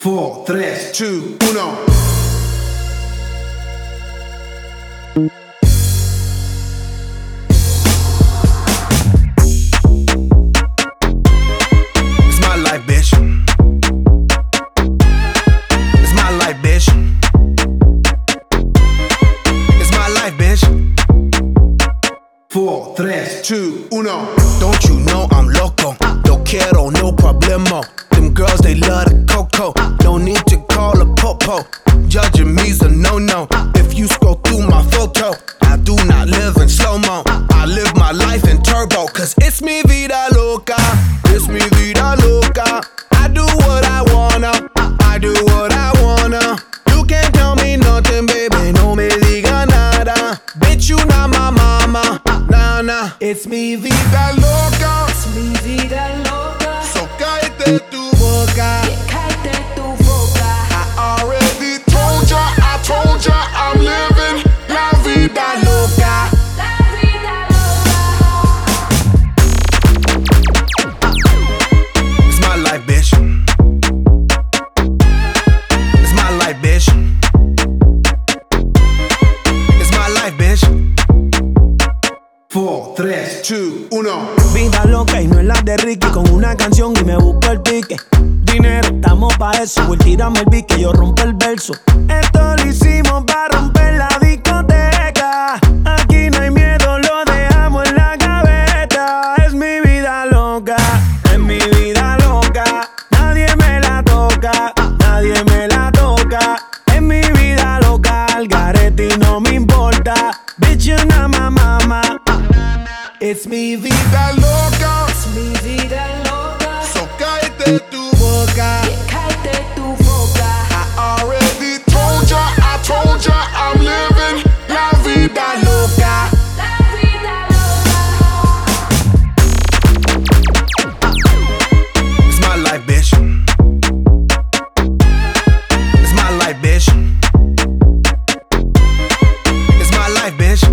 4, 3, 2, 1. Four, tres, two, uno. Don't you know I'm loco? No quiero, no problemo. Them girls, they love the coco. No need to call a popo. Judging me's a no-no. If you scroll through my photo, I do not live in slow-mo. I live my life in turbo. Cause it's mi vida loca. It's mi vida loca. I do what I wanna. I do what I wanna. You can't tell me nothing, baby. No me diga nada. Bitch, you not my mama. Nah. It's mi vida loca. Es mi vida loca. So cállate tu boca. Cállate tu boca. I already told ya I'm living la vida loca. La vida loca. It's my life, bitch. It's my life, bitch. It's my life, bitch. 4, 3, 2, 1. Vida loca y no es la de Ricky. Con una canción y me busco el pique. Dinero, estamos pa' eso. Voy, tírame el beat que yo rompo el verso. Esto lo hicimos pa' romper la discoteca. Aquí no hay miedo, lo dejamos en la gaveta. Es mi vida loca, es mi vida loca. Nadie me la toca, nadie me la toca. Es mi vida loca, al garete y no me importa. Bitch, you're not my mama. It's mi vida loca. Es mi vida loca. So cállate tu boca. Cállate tu boca. I already told ya I'm living la vida loca. La vida loca. It's my life, bitch. It's my life, bitch. It's my life, bitch.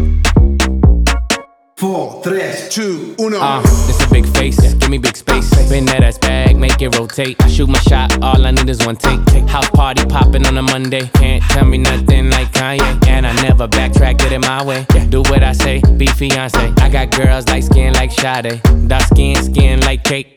4, 3, 2, 1. This a big face, give me big space. Spin that ass bag, make it rotate. I shoot my shot, all I need is one take. House party popping on a Monday. Can't tell me nothing like Kanye. And I never backtrack, get it my way. Do what I say, be fiance. I got girls light skin like Sade. Dark skin like cake.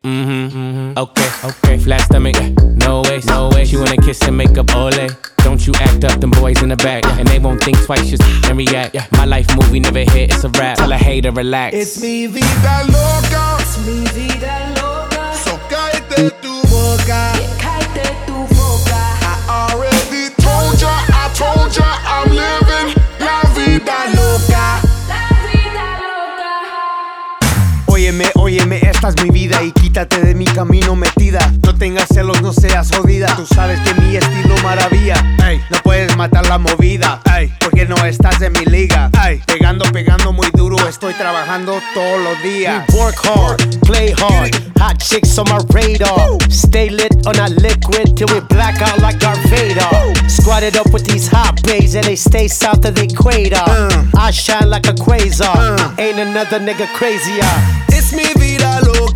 Okay. Flat stomach, no way. She wanna kiss and make up, ole. Don't you act up, them boys in the back. And they won't think twice, just and react. My life movie never hit, it's a rap. Tell a hater, relax. It's mi vida loca. Es mi vida loca. So cállate tu boca. Cállate tu boca. I already told ya I'm living la vida loca. La vida loca. Óyeme, esta es mi vida y quítate de mi camino metida. No tengas celos, no seas jodida. Tú sabes que mi estilo maravilla. Ey, no puedes matar la movida. Ey, porque no estás en mi liga. Ey, pegando muy duro, estoy trabajando todos los días. We work hard, play hard. Hot chicks on my radar. Stay lit on that liquid till we black out like Darth Vader. Squatted up with these hot babes and they stay south of the equator. I shine like a quasar. Ain't another nigga crazier. It's mi vida loca.